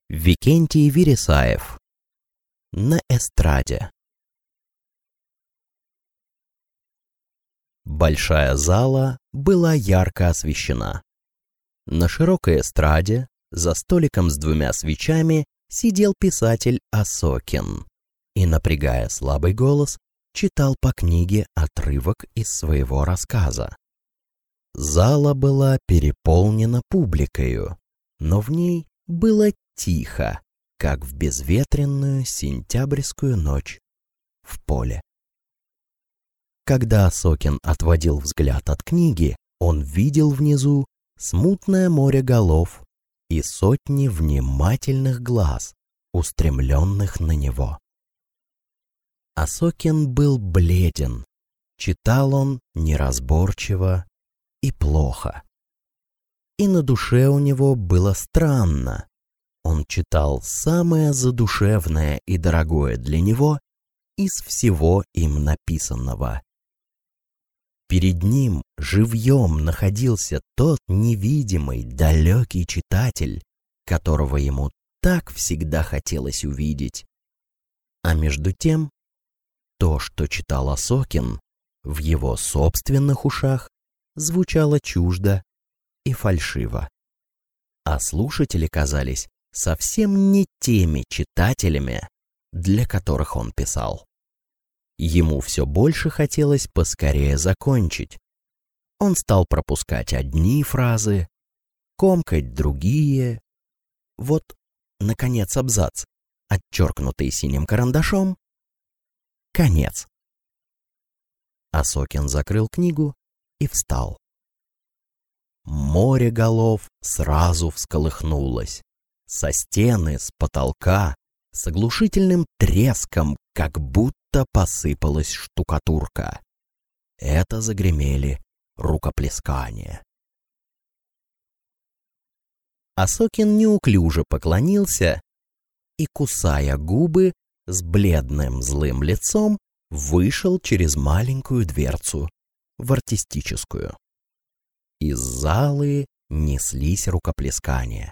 Викентий Вересаев. На эстраде. Большая зала была ярко освещена. На широкой эстраде, за столиком с 2 свечами, сидел писатель Осокин и, напрягая слабый голос, читал по книге отрывок из своего рассказа. Зала была переполнена публикою, но в ней было тихо, как в безветренную сентябрьскую ночь в поле. Когда Осокин отводил взгляд от книги, он видел внизу смутное море голов и сотни внимательных глаз, устремленных на него. Осокин был бледен, читал он неразборчиво и плохо. И на душе у него было странно. Он читал самое задушевное и дорогое для него из всего им написанного. Перед ним живьем находился тот невидимый, далекий читатель, которого ему так всегда хотелось увидеть. А между тем, то, что читал Осокин, в его собственных ушах звучало чуждо и фальшиво. А слушатели казались совсем не теми читателями, для которых он писал. Ему все больше хотелось поскорее закончить. Он стал пропускать одни фразы, комкать другие. Вот, наконец, абзац, отчеркнутый синим карандашом. Конец. Осокин закрыл книгу и встал. Море голов сразу всколыхнулось. Со стены, с потолка, с оглушительным треском, как будто посыпалась штукатурка. Это загремели рукоплескания. Осокин неуклюже поклонился и, кусая губы, с бледным злым лицом вышел через маленькую дверцу в артистическую. Из залы неслись рукоплескания.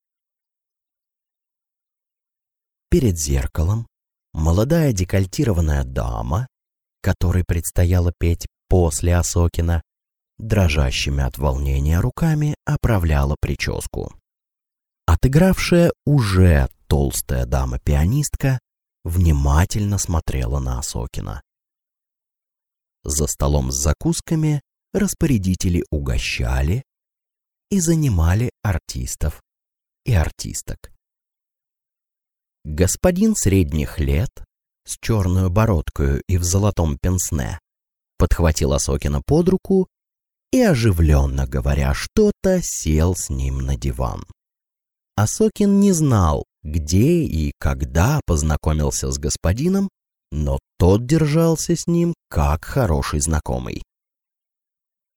Перед зеркалом молодая декольтированная дама, которой предстояло петь после Осокина, дрожащими от волнения руками оправляла прическу. Отыгравшая уже толстая дама-пианистка внимательно смотрела на Осокина. За столом с закусками распорядители угощали и занимали артистов и артисток. Господин средних лет, с черную бородкою и в золотом пенсне, подхватил Осокина под руку и, оживленно говоря что-то, сел с ним на диван. Осокин не знал, где и когда познакомился с господином, но тот держался с ним как хороший знакомый.